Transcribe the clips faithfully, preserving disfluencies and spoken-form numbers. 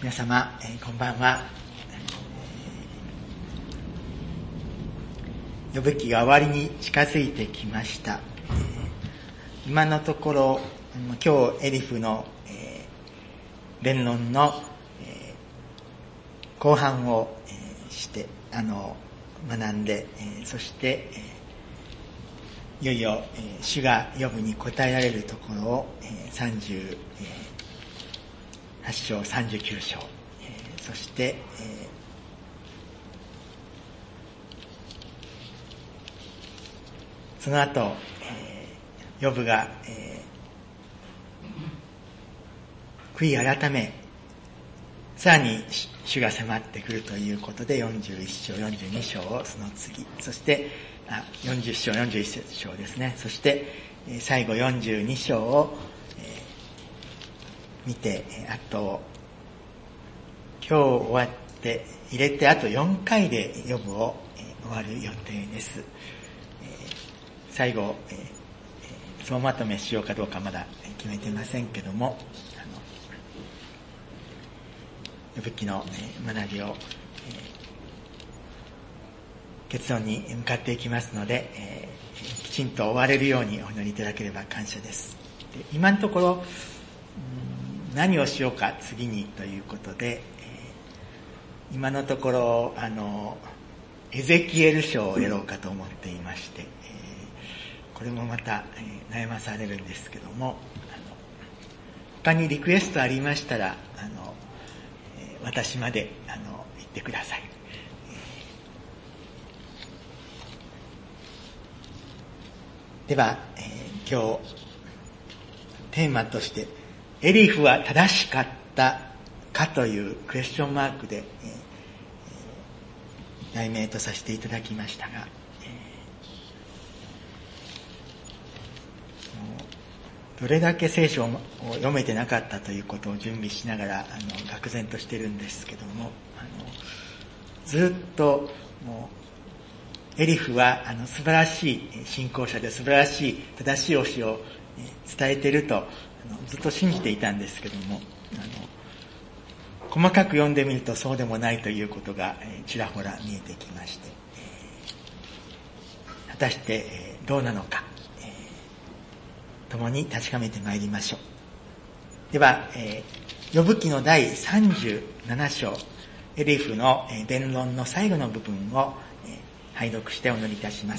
皆様、えー、こんばんは。呼ぶ記が終わりに近づいてきました。えー、今のところ今日エリフの、えー、弁論の、えー、後半を、えー、してあの学んで、えー、そして、えー、いよいよ、えー、主が呼ぶに答えられるところを、えー、さんじゅうはち章さんじゅうきゅう章、えー、そして、えー、その後、えー、呼ぶが、えー、悔い改めさらに主が迫ってくるということでよんじゅういち章よんじゅうに章をその次、そしてあよんじゅう章よんじゅういち章ですね、そして最後よんじゅうに章を、えー、見て、あと今日終わって入れてあとよんかいで呼ぶを、えー、終わる予定です。えー、最後、えー、総まとめしようかどうかまだ決めてませんけども、呼ぶ記の学びを、えー、結論に向かっていきますので、えー、きちんと終われるようにお祈りいただければ感謝です。で今のところ何をしようか次にということで、えー、今のところあのエゼキエル書をやろうかと思っていまして、えー、これもまた、えー、悩まされるんですけども、あの他にリクエストありましたらあの私まであの言ってください。では、えー、今日テーマとしてエリフは正しかったかというクエスチョンマークで、えー、題名とさせていただきましたが、どれだけ聖書を読めてなかったということを準備しながらあの愕然としてるんですけども、あのずっともうエリフはあの素晴らしい信仰者で素晴らしい正しい教えを伝えているとあのずっと信じていたんですけども、あの細かく読んでみるとそうでもないということがちらほら見えてきまして、果たしてどうなのか共に確かめてまいりましょう。では、えー、呼ぶ記の第さんじゅうなな章エリフの、えー、弁論の最後の部分を、えー、拝読してお祈りいたします。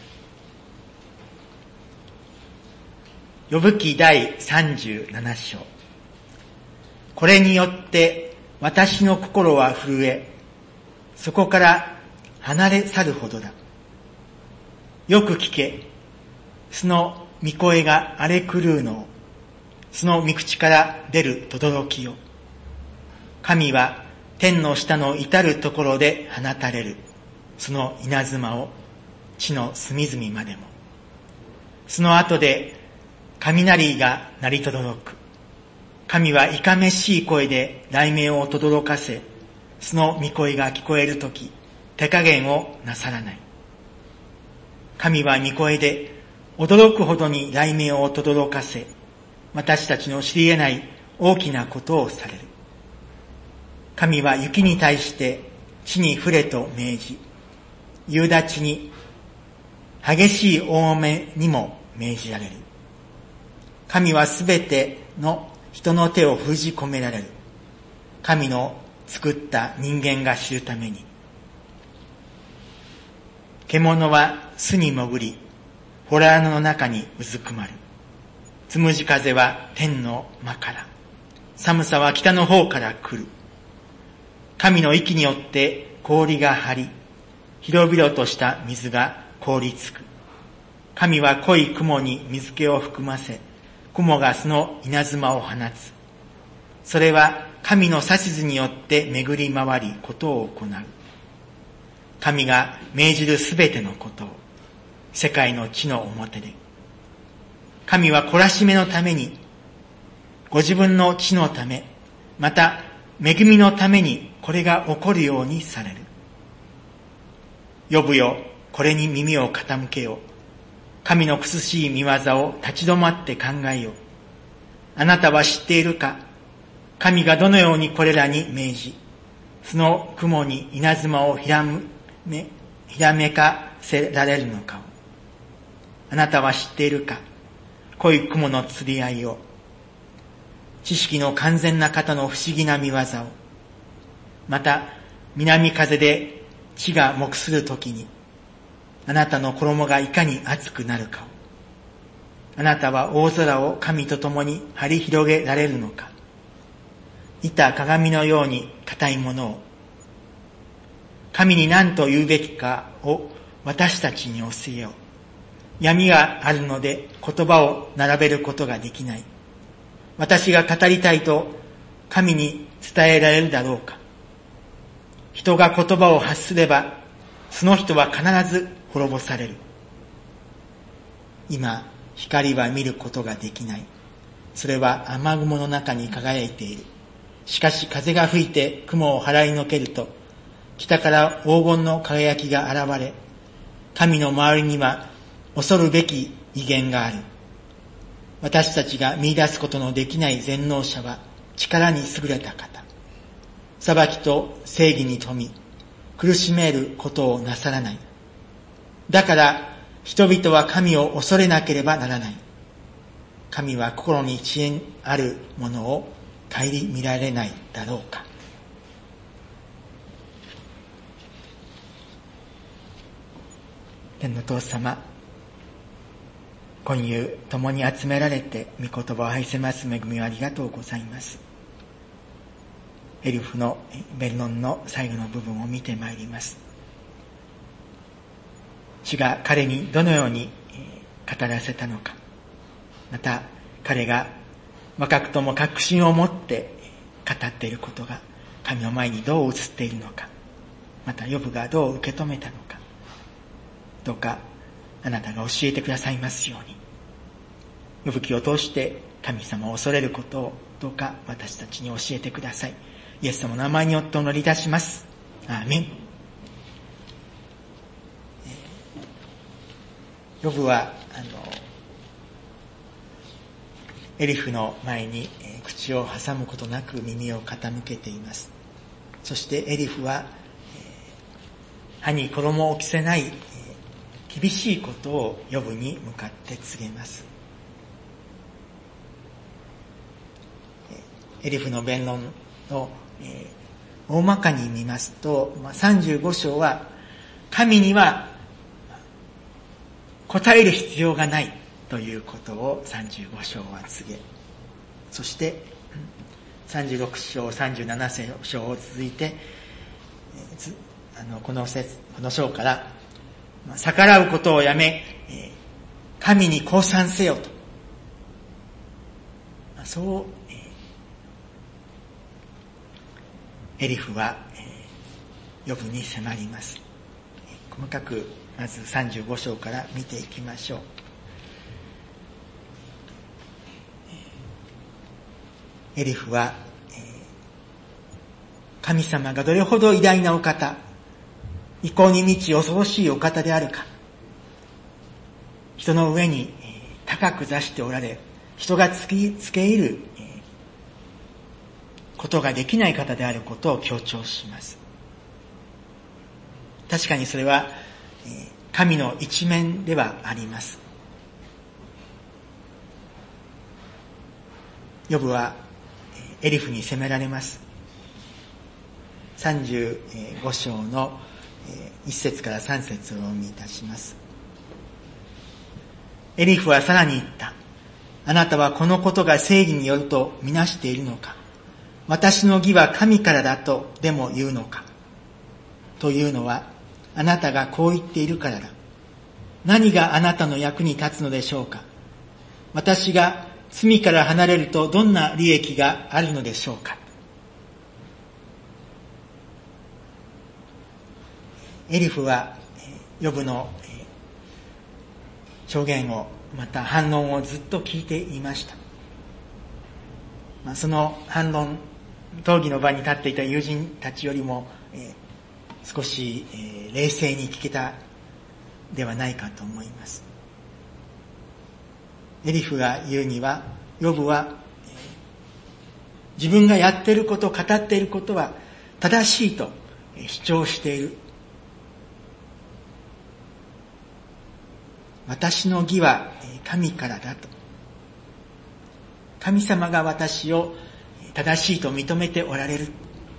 呼ぶ記第さんじゅうなな章。これによって私の心は震え、そこから離れ去るほどだ。よく聞け、その御声が荒れ狂うのを、その御口から出る轟きを。神は天の下の至るところで放たれる、その稲妻を地の隅々までも。その後で雷が鳴り轟く。神はいかめしい声で雷鳴を轟かせ、その御声が聞こえるとき、手加減をなさらない。神は御声で驚くほどに雷鳴を轟かせ、私たちの知り得ない大きなことをされる。神は雪に対して地に降れと命じ、夕立に激しい大雨にも命じられる。神はすべての人の手を封じ込められる。神の作った人間が知るために。獣は巣に潜り、洞穴の中にうずくまる。つむじ風は天の間から、寒さは北の方から来る。神の息によって氷が張り、広々とした水が凍りつく。神は濃い雲に水気を含ませ、雲がその稲妻を放つ。それは神の指図によって巡り回りことを行う。神が命じるすべてのことを、世界の地の表で。神は懲らしめのために、ご自分の地のため、また恵みのためにこれが起こるようにされる。呼ぶよ、これに耳を傾けよ。神の苦しい見業を立ち止まって考えよ。あなたは知っているか？ 神がどのようにこれらに命じ、その雲に稲妻をひらめ、ひらめかせられるのかを。あなたは知っているか、濃い雲の釣り合いを。知識の完全な方の不思議な見業を。また、南風で地が黙するときに、あなたの衣がいかに熱くなるかを。あなたは大空を神と共に張り広げられるのか。板鏡のように固いものを。神に何と言うべきかを私たちに教えよう。闇があるので言葉を並べることができない。私が語りたいと神に伝えられるだろうか。人が言葉を発すれば、その人は必ず滅ぼされる。今、光は見ることができない。それは雨雲の中に輝いている。しかし風が吹いて雲を払いのけると、北から黄金の輝きが現れ、神の周りには恐るべき威厳がある。私たちが見出すことのできない全能者は力に優れた方。裁きと正義に富み、苦しめることをなさらない。だから人々は神を恐れなければならない。神は心に知恵あるものを顧みられないだろうか。天の父様、今夕共に集められて御言葉を愛せます恵みをありがとうございます。エリフの弁論の最後の部分を見てまいります。主が彼にどのように語らせたのか、また彼が若くとも確信を持って語っていることが神の前にどう映っているのか、またヨブがどう受け止めたのか、どうかあなたが教えてくださいますように、ヨブ記を通して神様を恐れることをどうか私たちに教えてください。イエス様の名前によってお祈りいたします。アーメン。ヨブはあのエリフの前に口を挟むことなく耳を傾けています。そしてエリフは歯に衣を着せない厳しいことをヨブに向かって告げます。エリフの弁論を大まかに見ますと、さんじゅうご章は神には答える必要がないということをさんじゅうご章は告げ、そしてさんじゅうろく章、さんじゅうなな章を続いて、あのこの節、この章から逆らうことをやめ、神に降参せよと、そうエリフはヨブに迫ります。細かくまずさんじゅうご章から見ていきましょう。エリフは神様がどれほど偉大なお方、意向に満ち恐ろしいお方であるか、人の上に高く座しておられ、人がつけ入ることができない方であることを強調します。確かにそれは神の一面ではあります。ヨブはエリフに責められます。さんじゅうご章のいち節からさん節をお読みいたします。エリフはさらに言った。あなたはこのことが正義によるとみなしているのか。私の義は神からだとでも言うのか。というのはあなたがこう言っているからだ。何があなたの役に立つのでしょうか。私が罪から離れるとどんな利益があるのでしょうか。エリフはヨブの証言を、また反論をずっと聞いていました。その反論、討議の場に立っていた友人たちよりも、えー、少し、えー、冷静に聞けたではないかと思います。エリフが言うには、ヨブは、えー、 自分がやっていること、語っていることは正しいと主張している。私の義は神からだと。神様が私を正しいと認めておられる。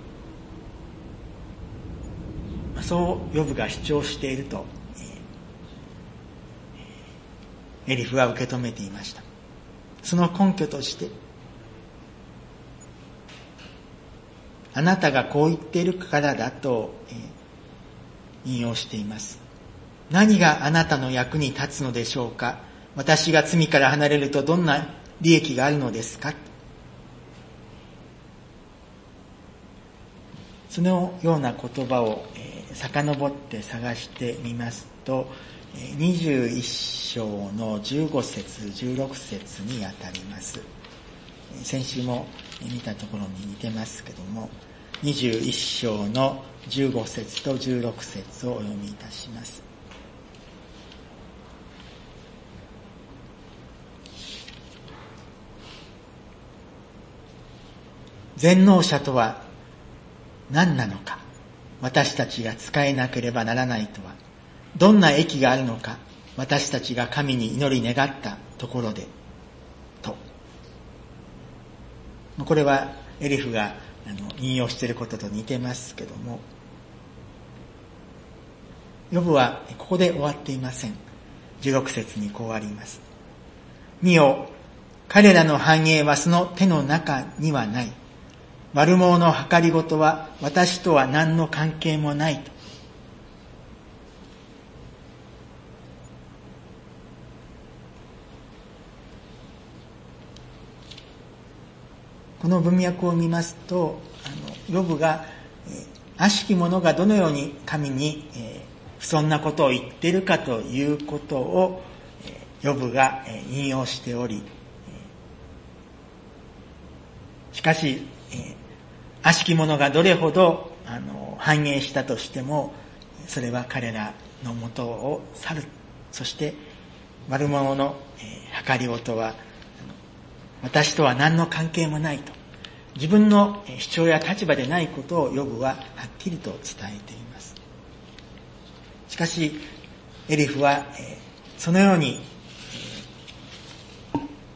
そうヨブが主張しているとエリフは受け止めていました。その根拠として、あなたがこう言っているからだと引用しています。何があなたの役に立つのでしょうか。私が罪から離れるとどんな利益があるのですか。そのような言葉を遡って探してみますと、にじゅういっ章のじゅうご節じゅうろく節にあたります。先週も見たところに似てますけども、にじゅういっ章のじゅうご節とじゅうろく節をお読みいたします。全能者とは何なのか、私たちが使えなければならないとはどんな益があるのか、私たちが神に祈り願ったところでと。これはエリフがあの引用していることと似てますけども、ヨブはここで終わっていません。じゅうろく節にこうあります。見よ、彼らの繁栄はその手の中にはない。悪者の計りごとは私とは何の関係もないと。この文脈を見ますと、あのヨブが、えー、悪しき者がどのように神に、えー、不遜なことを言っているかということを、えー、ヨブが、えー、引用しており、えー、しかし、えー、悪しき者がどれほどあの繁栄したとしても、それは彼らの元を去る。そして悪者の、えー、計りごとは私とは何の関係もないと、自分の主張や立場でないことをヨブははっきりと伝えています。しかしエリフは、えー、そのように、えー、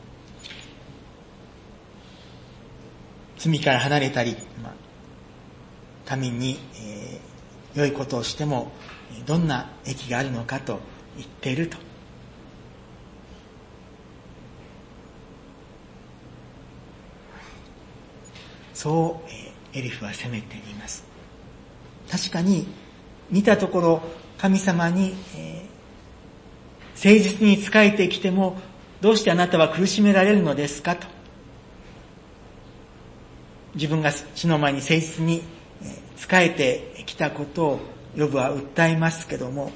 罪から離れたり、まあ、神に、えー、良いことをしてもどんな益があるのかと言っていると。そう、えー、エリフは責めています。確かに見たところ神様に、えー、誠実に仕えてきてもどうしてあなたは苦しめられるのですかと、自分が主の前に誠実に仕えてきたことをヨブは訴えますけども、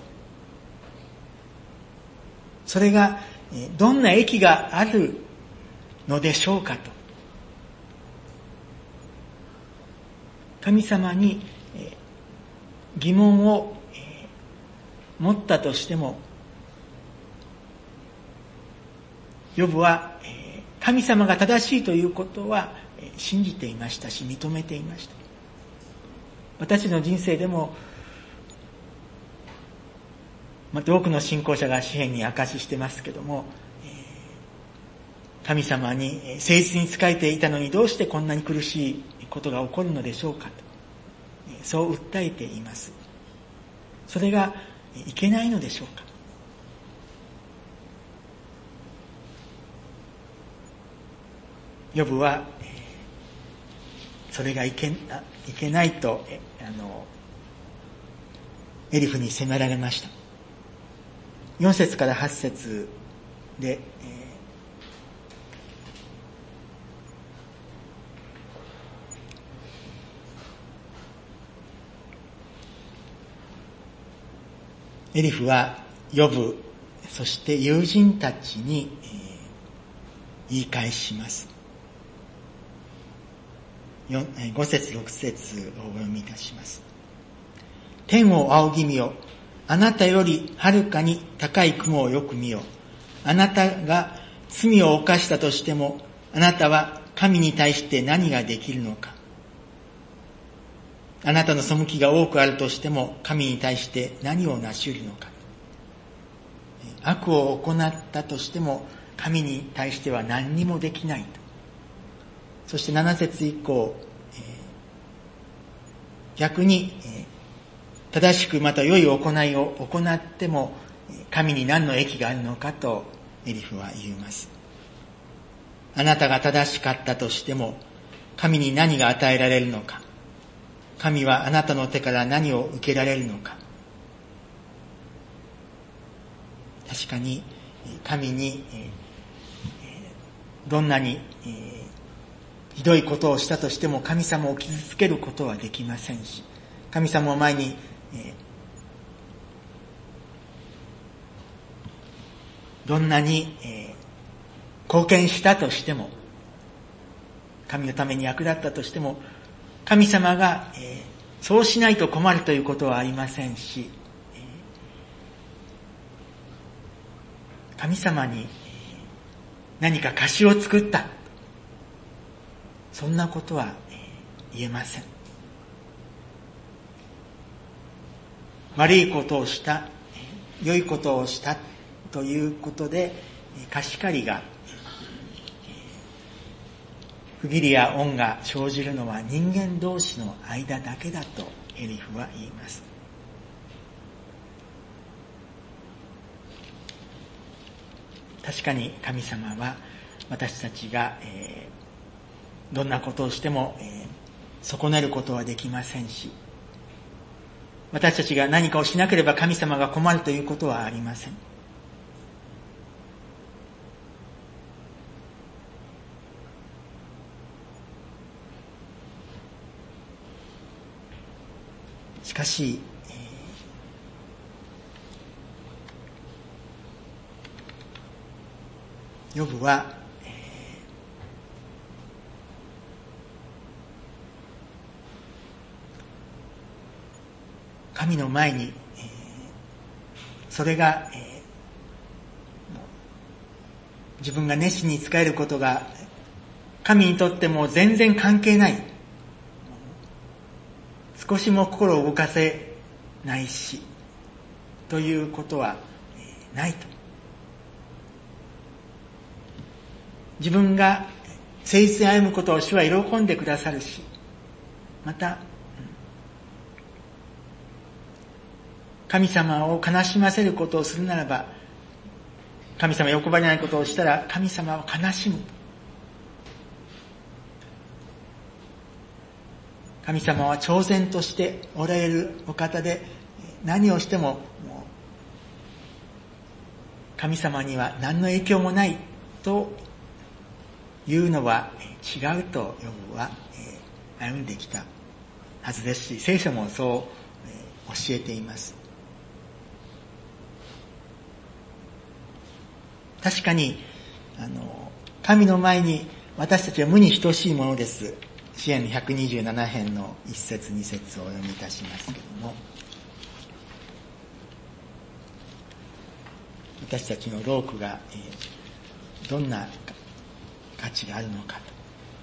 それがどんな益があるのでしょうかと、神様に疑問を持ったとしても、ヨブは神様が正しいということは信じていましたし、認めていました。私の人生でもまた多くの信仰者が詩篇に証ししてますけども、神様に誠実に仕えていたのにどうしてこんなに苦しいことが起こるのでしょうかと、そう訴えています。それがいけないのでしょうか。ヨブはそれがいけ、いけないとあのエリフに責められました。よん節からはち節で、エリフはヨブ、そして友人たちに、えー、言い返します。ご節ろく節をお読みいたします。天を仰ぎ見よ、あなたよりはるかに高い雲をよく見よ。あなたが罪を犯したとしても、あなたは神に対して何ができるのか。あなたの背きが多くあるとしても神に対して何を成し得るのか。悪を行ったとしても神に対しては何にもできないと。そしてなな節以降、えー、逆に、えー、正しくまた良い行いを行っても神に何の益があるのかとエリフは言います。あなたが正しかったとしても神に何が与えられるのか。神はあなたの手から何を受けられるのか。確かに神にどんなにひどいことをしたとしても神様を傷つけることはできませんし、神様を前にどんなに貢献したとしても、神のために役立ったとしても、神様がそうしないと困るということはありませんし、神様に何か貸しを作った、そんなことは言えません。悪いことをした、良いことをしたということで貸し借りが、不義理や恩が生じるのは人間同士の間だけだとエリフは言います。確かに神様は私たちが、えー、どんなことをしても、えー、損ねることはできませんし、私たちが何かをしなければ神様が困るということはありません。しかし、えー、ヨブは、えー、神の前に、えー、それが、えー、自分が熱心に仕えることが神にとっても全然関係ない、少しも心を動かせないしということはないと。自分が誠実に歩むことを主は喜んでくださるし、また神様を悲しませることをするならば、神様喜ばれないことをしたら神様を悲しむ。神様は超然としておられるお方で、何をしても神様には何の影響もないというのは違うとヨブは歩んできたはずですし、聖書もそう教えています。確かにあの神の前に私たちは無に等しいものです。詩編のひゃくにじゅうなな編の一節二節をお読みいたしますけれども、私たちの労苦が、えー、どんな価値があるのかと。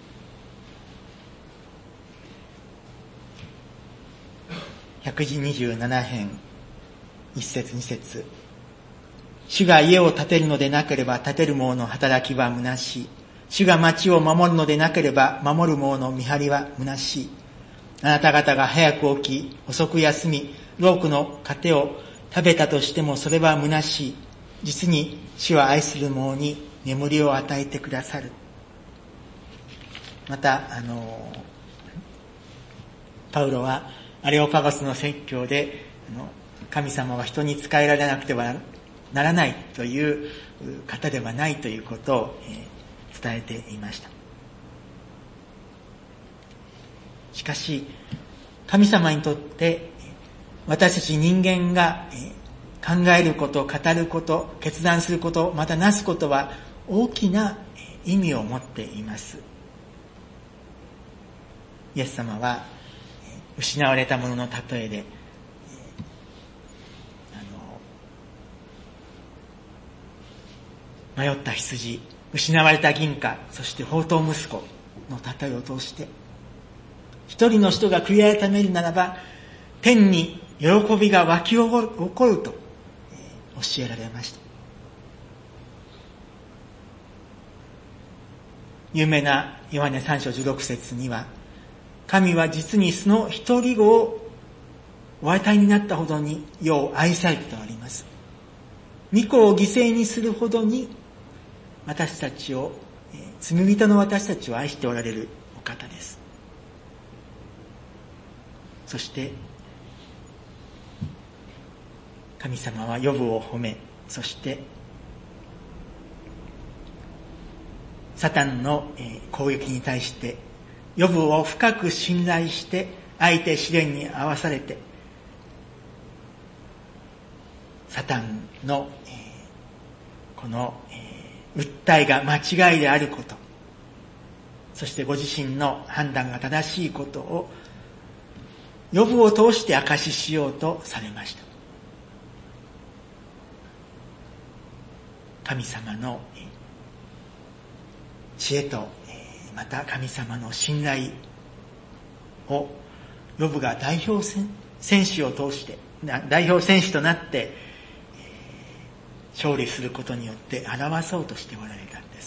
ひゃくにじゅうなな編一節二節、主が家を建てるのでなければ建てる者の働きは虚しい。主が町を守るのでなければ守る者の見張りは虚しい。あなた方が早く起き遅く休み労苦の糧を食べたとしてもそれは虚しい。実に主は愛する者に眠りを与えてくださる。またあのパウロはアレオパゴスの説教で、あの神様は人に仕えられなくてはならないという方ではないということを、えー伝えていました。しかし神様にとって私たち人間が考えること、語ること、決断すること、またなすことは大きな意味を持っています。イエス様は失われたものの例えで、あの迷った羊、失われた銀貨、そして放蕩息子の例えを通して、一人の人が悔い改めるならば、天に喜びが湧き起こると教えられました。有名なヨハネさん章じゅうろく節には、神は実にその一人子をお与えになったほどに世を愛されてとあります。御子を犠牲にするほどに私たちを、罪人の私たちを愛しておられるお方です。そして神様はヨブを褒め、そしてサタンの攻撃に対してヨブを深く信頼してあえて試練に遭わされて、サタンのこの訴えが間違いであること、そしてご自身の判断が正しいことをヨブを通して証ししようとされました。神様の知恵とまた神様の信頼をヨブが代表選手を通して代表選手となって勝利することによって表そうとしておられたんです。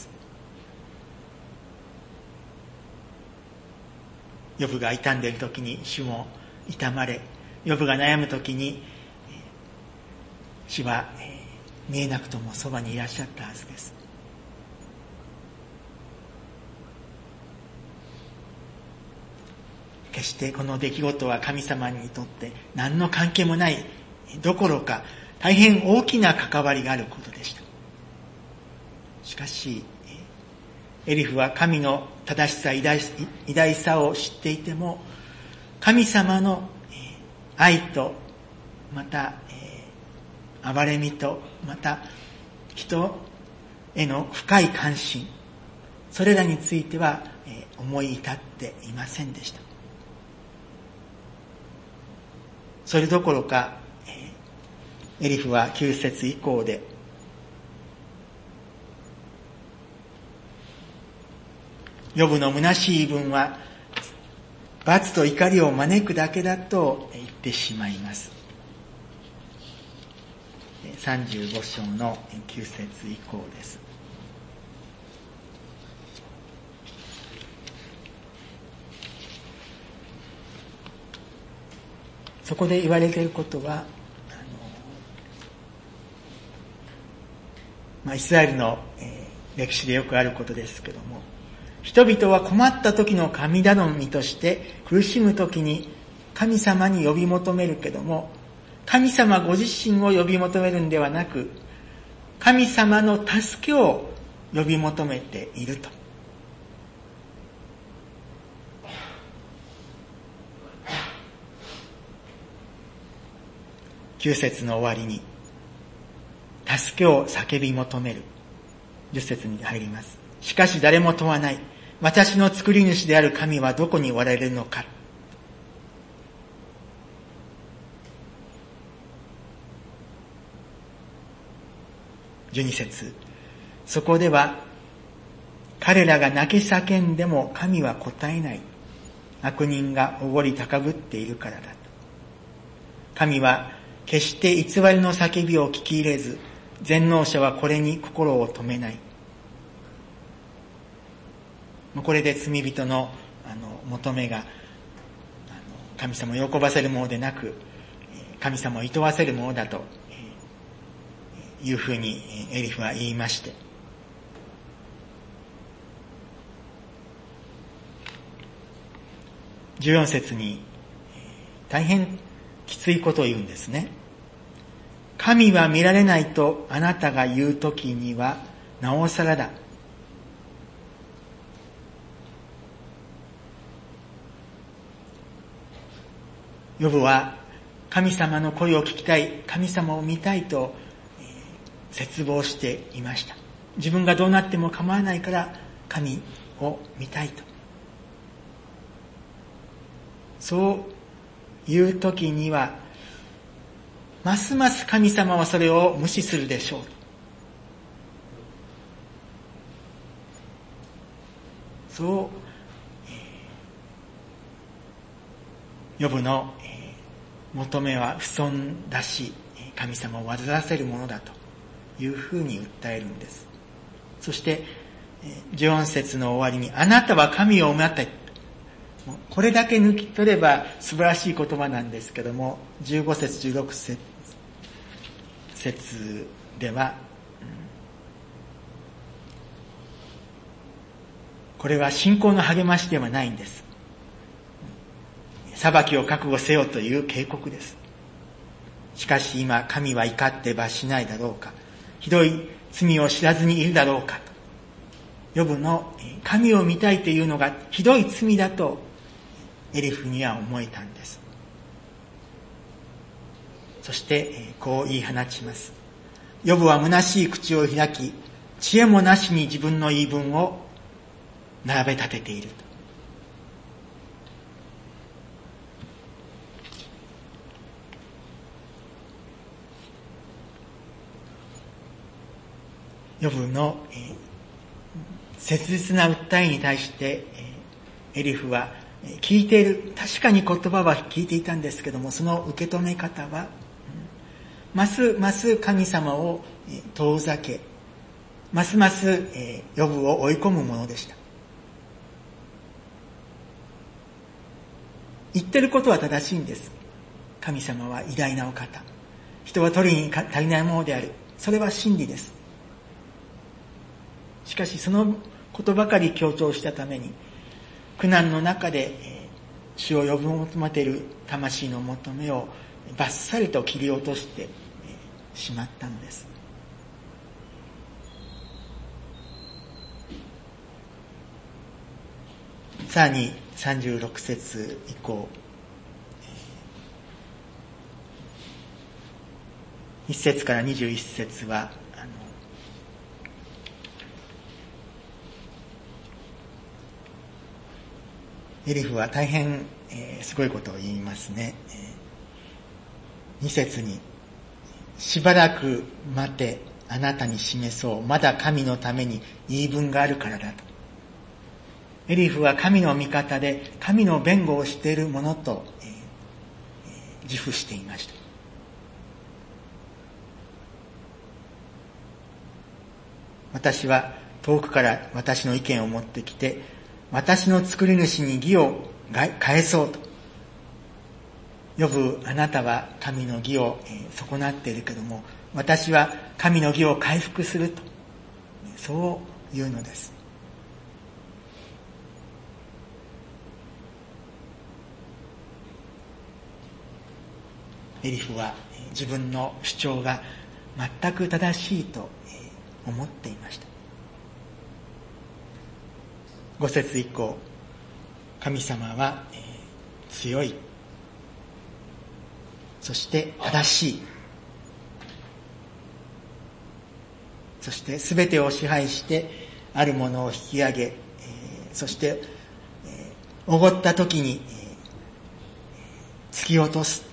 ヨブが傷んでいる時に主も痛まれ、ヨブが悩む時に主は見えなくともそばにいらっしゃったはずです。決してこの出来事は神様にとって何の関係もないどころか大変大きな関わりがあることでした。しかしエリフは神の正しさ、偉大、偉大さを知っていても、神様の愛とまた憐れみとまた人への深い関心、それらについては思い至っていませんでした。それどころかエリフはきゅう節以降で、ヨブの虚しい言い分は罰と怒りを招くだけだと言ってしまいます。さんじゅうご章のきゅう節以降です。そこで言われていることは、あのまあ、イスラエルの、えー、歴史でよくあることですけども、人々は困った時の神頼みとして苦しむ時に神様に呼び求めるけども、神様ご自身を呼び求めるんではなく、神様の助けを呼び求めていると。きゅう節の終わりに助けを叫び求める。じゅっ節に入ります。しかし誰も問わない。私の作り主である神はどこにおられるのか。じゅうに節。そこでは彼らが泣き叫んでも神は答えない。悪人がおごり高ぶっているからだと。神は決して偽りの叫びを聞き入れず、全能者はこれに心を止めない。これで罪人のあの求めがあの神様を喜ばせるものでなく、神様を厭わせるものだというふうにエリフは言いまして、じゅうよん節に大変きついことを言うんですね。神は見られないとあなたが言うときにはなおさらだ。ヨブは神様の声を聞きたい、神様を見たいと、えー、絶望していました。自分がどうなっても構わないから神を見たいと。そういう時にはますます神様はそれを無視するでしょう。そうヨブの、えー、求めは不損だし、神様を煩わせるものだというふうに訴えるんです。そして、じゅうよん節の終わりに、あなたは神を待て。これだけ抜き取れば素晴らしい言葉なんですけども、じゅうご節、じゅうろく節では、これは信仰の励ましではないんです。裁きを覚悟せよという警告です。しかし今、神は怒って罰しないだろうか。ひどい罪を知らずにいるだろうかと。ヨブの神を見たいというのがひどい罪だとエリフには思えたんです。そしてこう言い放ちます。ヨブは虚しい口を開き、知恵もなしに自分の言い分を並べ立てていると。ヨブの切実な訴えに対してエリフは聞いている、確かに言葉は聞いていたんですけども、その受け止め方はますます神様を遠ざけ、ますますヨブを追い込むものでした。言ってることは正しいんです。神様は偉大なお方、人は取りに足りないものである、それは真理です。しかしそのことばかり強調したために、苦難の中で主を呼ぶ求めている魂の求めをバッサリと切り落としてしまったのです。さらにさんじゅうろく節以降、いち節からにじゅういち節はあのエリフは大変、えー、すごいことを言いますね。に節に、しばらく待て、あなたに示そう。まだ神のために言い分があるからだと。エリフは神の味方で、神の弁護をしているものと、えーえー、自負していました。私は遠くから私の意見を持ってきて、私の作り主に義を返そうと。ヨブ、あなたは神の義を損なっているけども、私は神の義を回復すると、そう言うのです。エリフは自分の主張が全く正しいと思っていました。ご節以降、神様は、えー、強い、そして正しい、そしてすべてを支配してあるものを引き上げ、えー、そして、えー、おごった時に、えー、突き落とす。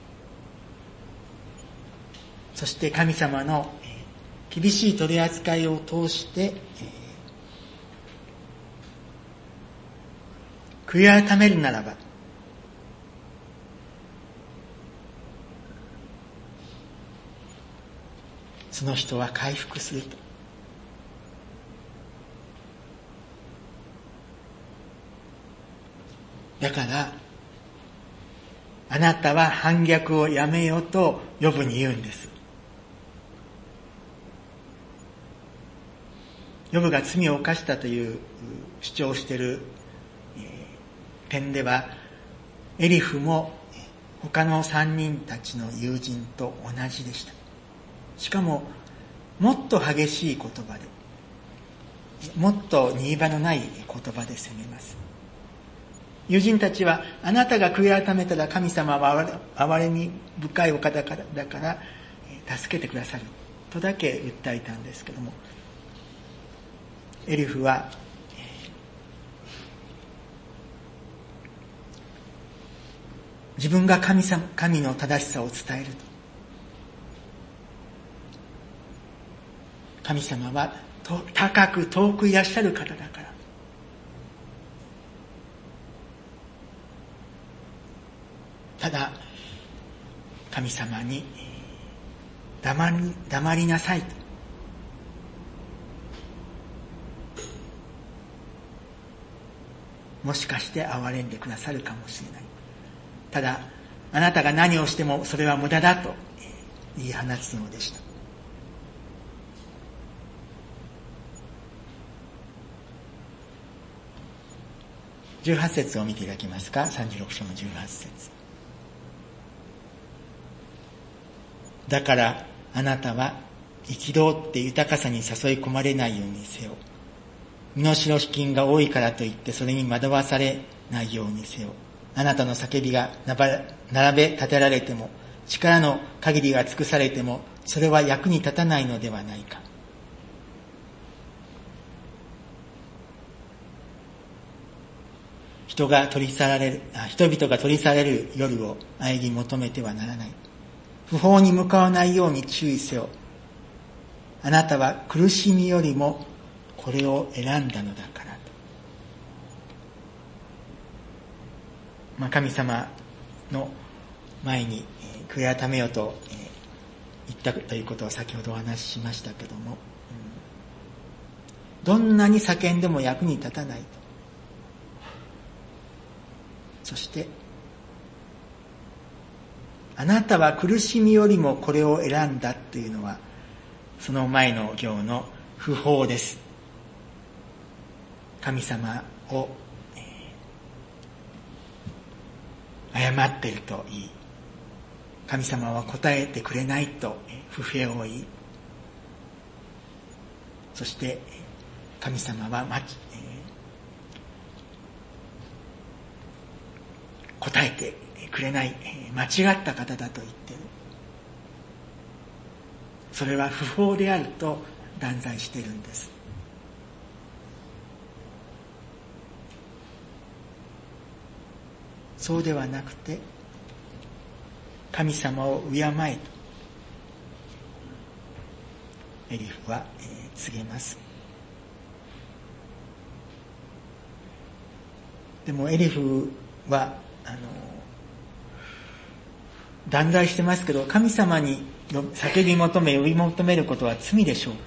そして神様の、えー、厳しい取り扱いを通して、えー悔い改めるならば、その人は回復すると。だから、あなたは反逆をやめようとヨブに言うんです。ヨブが罪を犯したという主張をしている点では、エリフも他の三人たちの友人と同じでした。しかももっと激しい言葉で、もっと煮え場のない言葉で責めます。友人たちは、あなたが悔い改めたら神様は憐れみ深いお方だから助けてくださるとだけ訴えたんですけども、エリフは自分が神様、神の正しさを伝えると。神様は高く遠くいらっしゃる方だから。 ただ神様に黙り、黙りなさいと、もしかして憐れんでくださるかもしれない。ただあなたが何をしてもそれは無駄だと言い放つのでした。じゅうはち節を見ていただけますか。さんじゅうろく章のじゅうはち節。だからあなたは憤って豊かさに誘い込まれないようにせよ。身代金が多いからといってそれに惑わされないようにせよ。あなたの叫びが並べ立てられても、力の限りが尽くされても、それは役に立たないのではないか。人が取り去られる、人々が取り去れる夜を喘ぎ求めてはならない。不法に向かわないように注意せよ。あなたは苦しみよりもこれを選んだのだからと。まあ、神様の前に悔い改めよと言ったということを先ほどお話ししましたけども、どんなに叫んでも役に立たないと。そしてあなたは苦しみよりもこれを選んだというのは、その前の行の不法です。神様を、えー、謝っていると言い、神様は答えてくれないと不平を言い、そして神様は、まえー、答えてくれない、間違った方だと言っている。それは不法であると断罪しているんです。そうではなくて、神様を敬えとエリフは、えー、告げます。でもエリフはあの断罪してますけど、神様に叫び求め呼び求めることは罪でしょうか。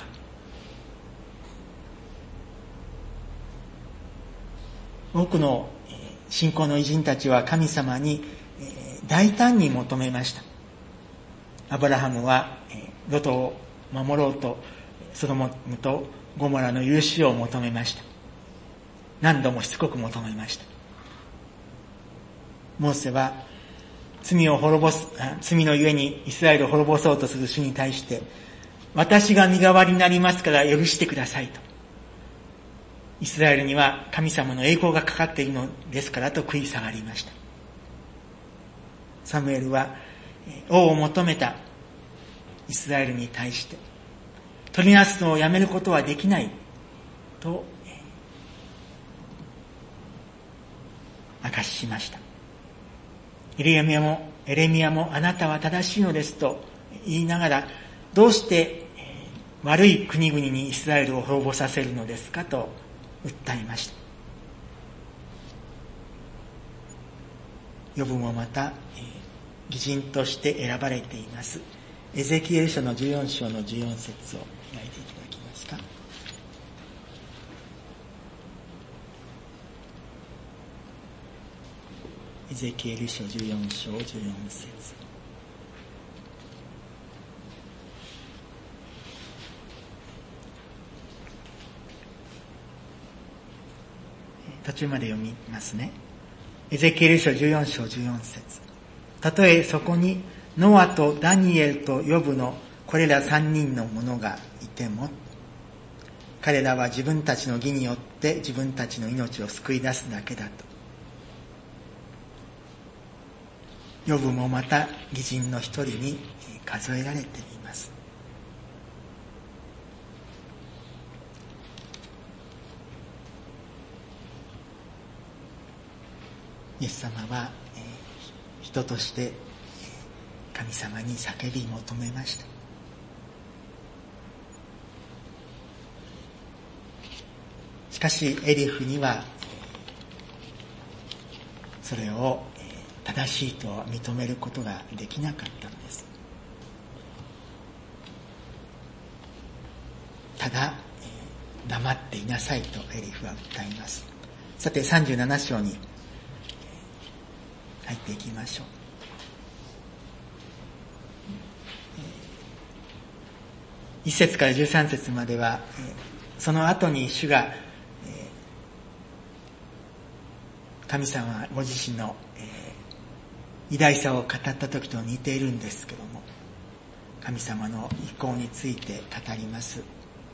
多くの信仰の偉人たちは神様に大胆に求めました。アブラハムはロトを守ろうとソドムとゴモラの許しを求めました。何度もしつこく求めました。モーセは罪を滅ぼす、罪のゆえにイスラエルを滅ぼそうとする主に対して、私が身代わりになりますから許してくださいと。イスラエルには神様の栄光がかかっているのですからと食い下がりました。サムエルは王を求めたイスラエルに対して、取りなすのをやめることはできないと明かししました。エレミヤも、エレミヤもあなたは正しいのですと言いながら、どうして悪い国々にイスラエルを滅ぼさせるのですかと訴えました。ヨブもまた、えー、義人として選ばれています。エゼキエル書のじゅうよん章のじゅうよん節を開いていただけますか。エゼキエル書じゅうよん章じゅうよん節。途中まで読みますね。エゼキエル書じゅうよん章じゅうよん節。たとえそこにノアとダニエルとヨブのこれら三人の者がいても、彼らは自分たちの義によって自分たちの命を救い出すだけだと。ヨブもまた義人の一人に数えられています。イエス様は、えー、人として、えー、神様に叫び求めました。しかしエリフにはそれを、え正しいと認めることができなかったのです。ただ、えー、黙っていなさいとエリフは訴えます。さてさんじゅうなな章に入っていきましょう。いっ節からじゅうさん節までは、その後に主が神様ご自身の偉大さを語った時と似ているんですけども、神様の意向について語ります。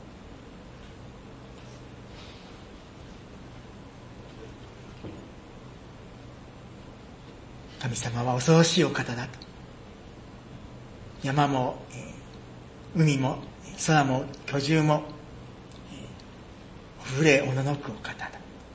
神様は恐ろしいお方だと。山も、えー、海も空も巨獣も、えー、震えおののくお方だ。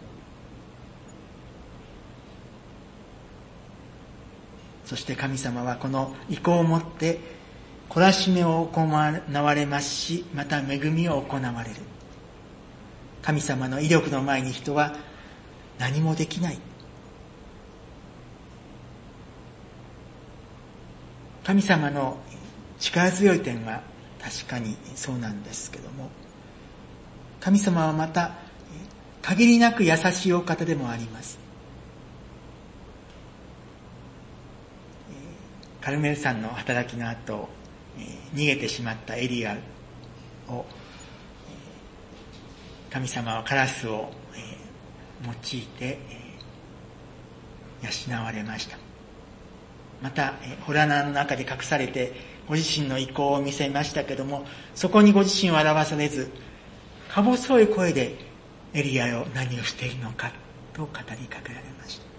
そして神様はこの意向をもって懲らしめを行われますし、また恵みを行われる。神様の威力の前に人は何もできない。神様の力強い点は確かにそうなんですけども、神様はまた限りなく優しいお方でもあります。カルメル山の働きの後、逃げてしまったエリアを神様はカラスを用いて養われました。また洞穴の中で隠されてご自身の意向を見せましたけども、そこにご自身を表されず、か細い声でエリアよ何をしているのかと語りかけられました。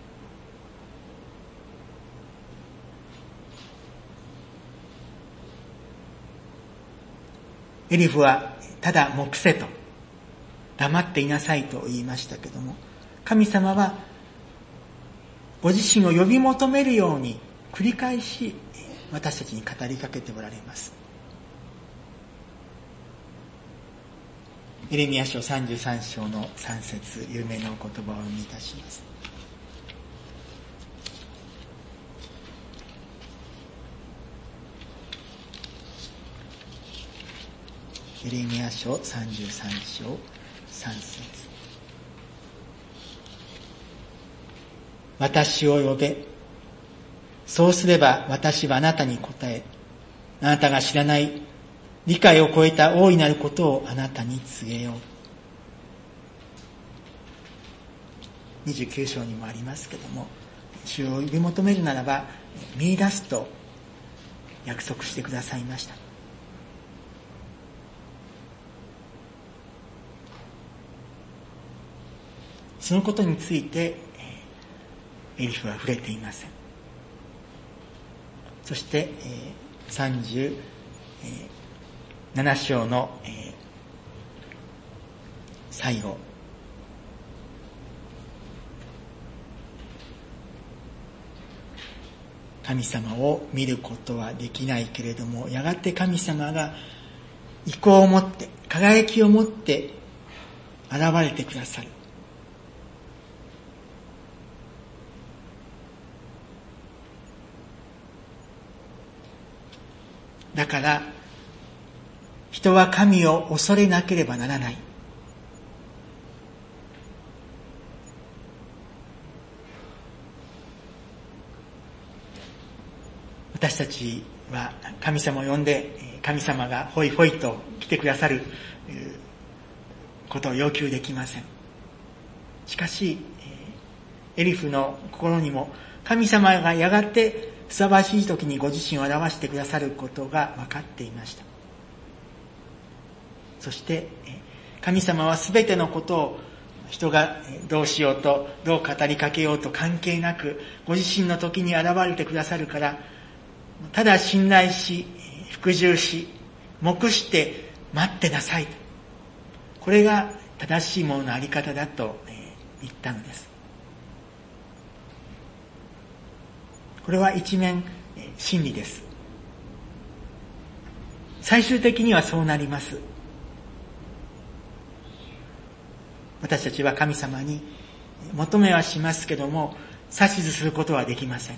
エリフはただ黙せと、黙っていなさいと言いましたけども、神様はご自身を呼び求めるように繰り返し私たちに語りかけておられます。エレミヤ書さんじゅうさん章のさん節、有名なお言葉を読みいたします。エレミヤ書さんじゅうさん章さん節。私を呼べ。そうすれば私はあなたに答え、あなたが知らない理解を超えた大いなることをあなたに告げよう。にじゅうきゅう章にもありますけども、主を呼び求めるならば見出すと約束してくださいました。そのことについてエリフは触れていません。そして、えー、さんじゅうなな章の、えー、最後、神様を見ることはできないけれども、やがて神様が意向を持って輝きを持って現れてくださる。だから人は神を恐れなければならない。私たちは神様を呼んで神様がホイホイと来てくださることを要求できません。しかしエリフの心にも神様がやがてふさわしい時にご自身を表してくださることが分かっていました。そして神様はすべてのことを人がどうしようとどう語りかけようと関係なくご自身の時に現れてくださるから、ただ信頼し服従し黙して待ってなさいと、これが正しいもののあり方だと言ったのです。これは一面真理です。最終的にはそうなります。私たちは神様に求めはしますけども、 指図することはできません。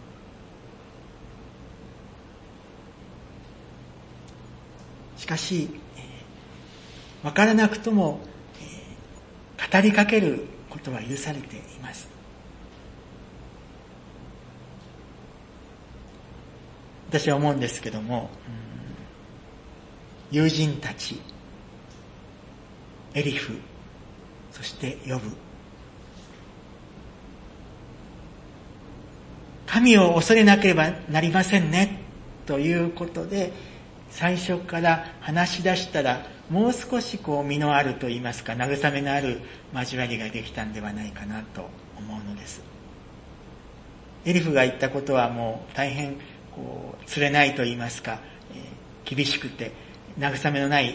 しかし、えー、分からなくとも、えー、語りかけることは許されています。私は思うんですけども、うん、友人たち、エリフ、そしてヨブ、神を恐れなければなりませんねということで最初から話し出したら、もう少しこう実のあると言いますか、慰めのある交わりができたんではないかなと思うのです。エリフが言ったことはもう大変こう釣れないと言いますか、えー、厳しくて慰めのない、えーえ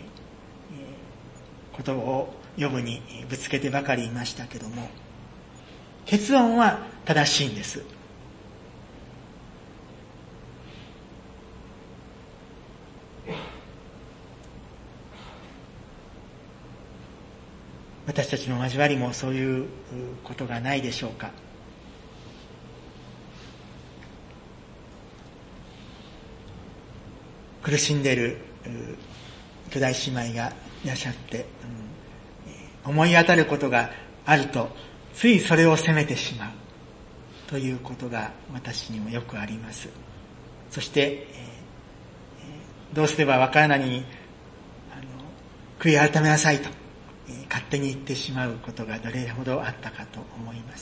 ー、ことをヨブにぶつけてばかりいましたけども、結論は正しいんです。私たちの交わりもそういうことがないでしょうか。苦しんでいる兄弟姉妹がいらっしゃって、うん、思い当たることがあるとついそれを責めてしまうということが私にもよくあります。そして、えー、どうすればわからないのにあの悔い改めなさいと勝手に言ってしまうことがどれほどあったかと思います。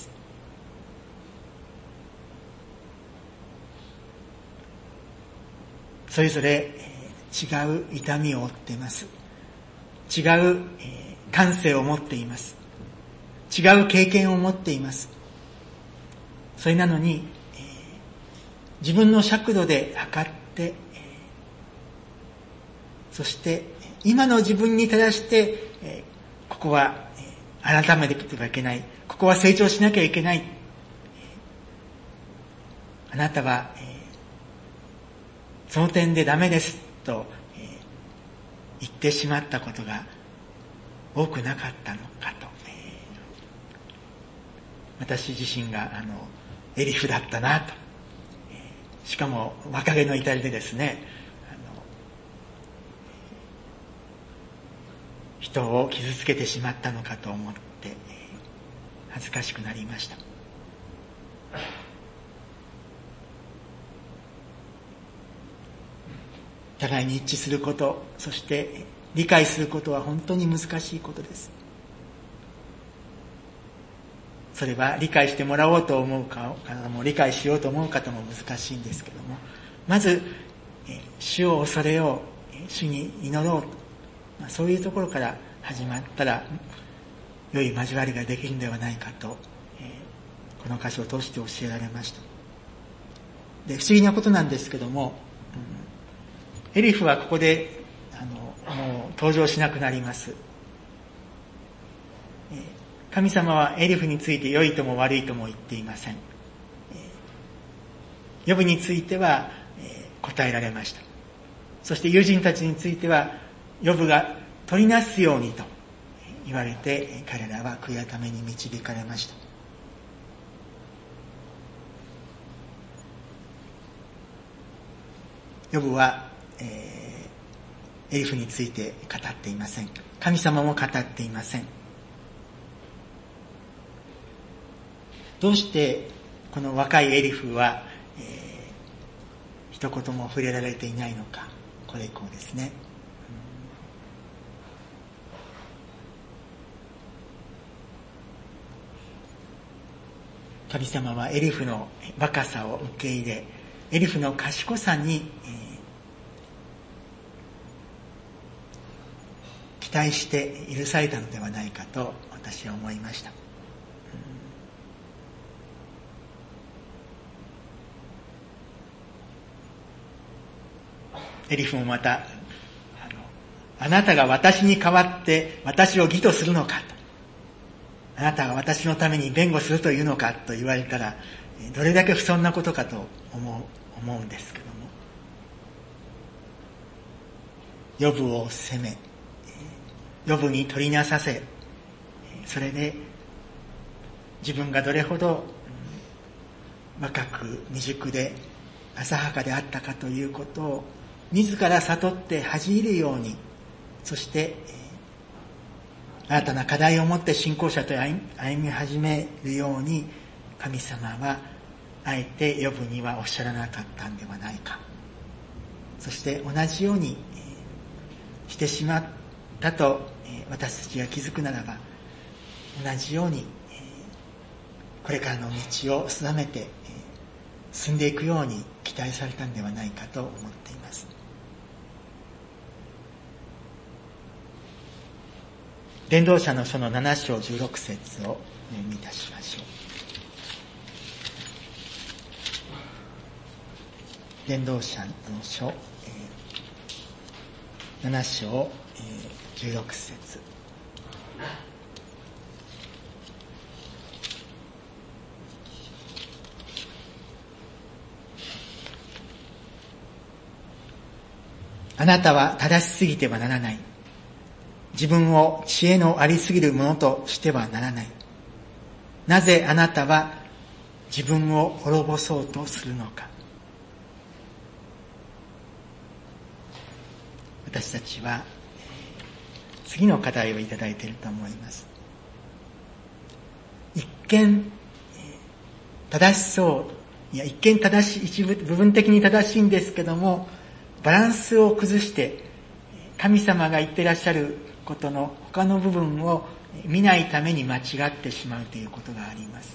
それぞれ違う痛みを負っています。違う感性を持っています。違う経験を持っています。それなのに自分の尺度で測って、そして今の自分に正してここは改めていけばいけない。ここは成長しなきゃいけない。あなたはその点でダメですと言ってしまったことが多くなかったのかと。私自身があのエリフだったなと。しかも若気の至りでですね、人を傷つけてしまったのかと思って恥ずかしくなりました。互いに一致すること、そして理解することは本当に難しいことです。それは理解してもらおうと思う方も理解しようと思う方も難しいんですけども、まず主を恐れよう、主に祈ろうと、まあ、そういうところから始まったら良い交わりができるのではないかと、えー、この箇所を通して教えられました。で、不思議なことなんですけども、うん、エリフはここであのもう登場しなくなります。えー、神様はエリフについて良いとも悪いとも言っていません。えー、ヨブについては、えー、答えられました。そして友人たちについてはヨブが取りなすようにと言われて、彼らは悔い改めに導かれました。ヨブは、えー、エリフについて語っていません。神様も語っていません。どうしてこの若いエリフは、えー、一言も触れられていないのか。これ以降ですね。神様はエリフの若さを受け入れ、エリフの賢さに、えー、期待して許されたのではないかと私は思いました。エリフもまた、あの、あなたが私に代わって私を義とするのかと。あなたが私のために弁護するというのかと言われたら、どれだけ不遜なことかと思う、思うんですけども。ヨブを責め、ヨブに取りなさせ、それで自分がどれほど若く未熟で浅はかであったかということを自ら悟って恥じるように、そして新たな課題を持って信仰者と歩み始めるように、神様はあえてヨブにはおっしゃらなかったんではないか。そして同じようにしてしまったと私たちが気づくならば、同じようにこれからの道を定めて進んでいくように期待されたんではないかと思っています。伝道者の書のなな章じゅうろく節を読み出しましょう。伝道者の書、えー、なな章、えー、じゅうろく節。あなたは正しすぎてはならない。自分を知恵のありすぎるものとしてはならない。なぜあなたは自分を滅ぼそうとするのか。私たちは次の課題をいただいていると思います。一見正しそう、いや一見正しい、一部部分的に正しいんですけども、バランスを崩して神様が言っていらっしゃることの他の部分を見ないために間違ってしまうということがあります。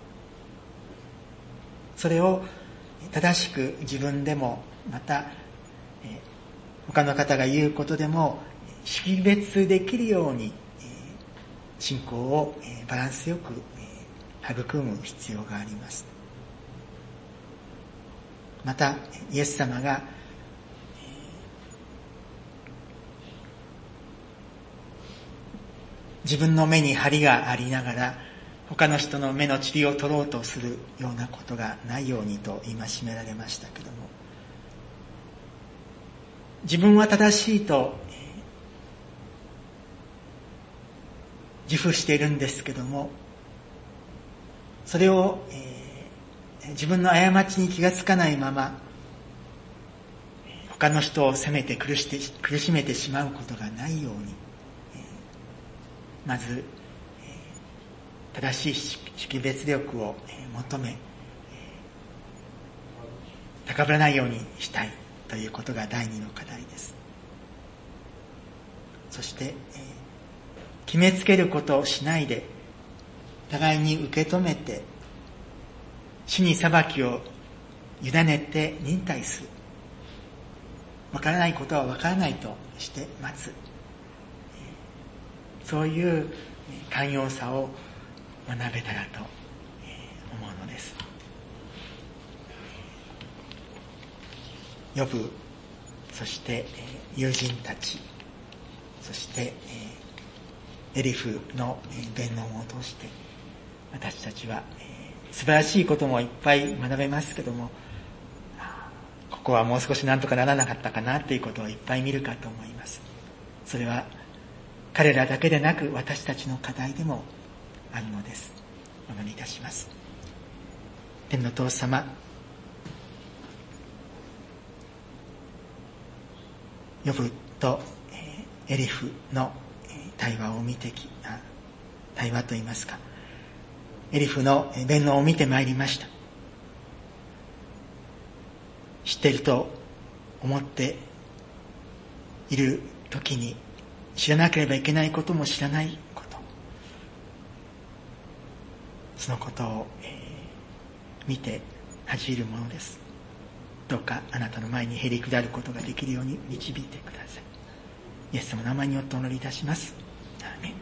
それを正しく自分でも、また他の方が言うことでも識別できるように信仰をバランスよく育む必要があります。またイエス様が自分の目に針がありながら他の人の目の塵を取ろうとするようなことがないようにと戒められましたけども、自分は正しいと自負しているんですけども、それを、えー、自分の過ちに気がつかないまま他の人を責めて苦して苦しめてしまうことがないように、まず正しい識別力を求め高ぶらないようにしたいということが第二の課題です。そして決めつけることをしないで互いに受け止めて主に裁きを委ねて忍耐する。わからないことはわからないとして待つ。そういう寛容さを学べたらと思うのです。ヨブ、そして友人たち、そしてエリフの弁論を通して私たちは素晴らしいこともいっぱい学べますけども、ここはもう少しなんとかならなかったかなということをいっぱい見るかと思います。それは彼らだけでなく私たちの課題でもあるのです。お祈りいたします。天の父様、ヨブとエリフの対話を見てき、対話といいますか、エリフの弁論を見てまいりました。知っていると思っている時に知らなければいけないことも知らないこと、そのことを、えー、見て恥じるものです。どうかあなたの前にへり下ることができるように導いてください。イエス様の名前によってお祈りいたします。アーメン。